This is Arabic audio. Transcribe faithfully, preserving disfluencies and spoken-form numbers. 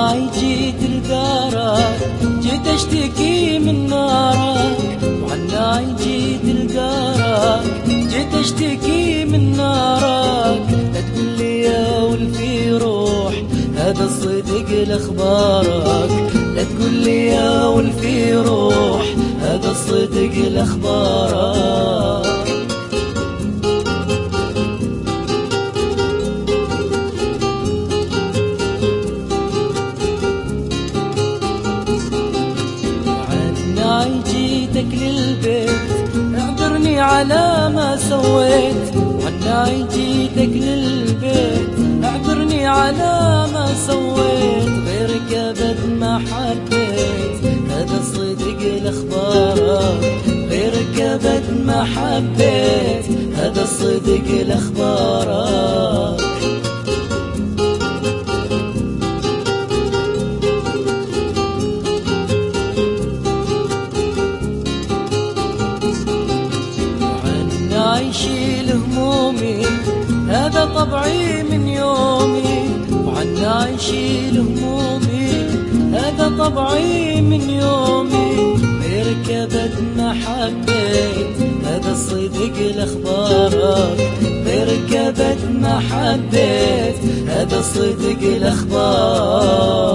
وعناي جيت لدارك، جيت اشتكي من نارك. وعناي جيت لدارك، جيت اشتكي من نارك. لا تقول لي يا ولفي روح، هذا الصدق لاخبارك. لا تقول لي يا ولفي روح، هذا الصدق لاخبارك. وعناي جيتك للبيت، اعذرني على ما سويت. وعناي جيتك للبيت، اعذرني على ما سويت. غيرك ابد ما حبيت، هذا الصدق لاخبارك. غيرك ابد ما حبيت، هذا الصدق لاخبارك. وعناي شيل همومي، هذا طبعي من يومي. وعناي شيل همومي، هذا طبعي من يومي. غيرك ابد ما حبيت، هذا الصدق لاخبارك. غيرك ابد ما حبيت، هذا الصدق لاخبارك.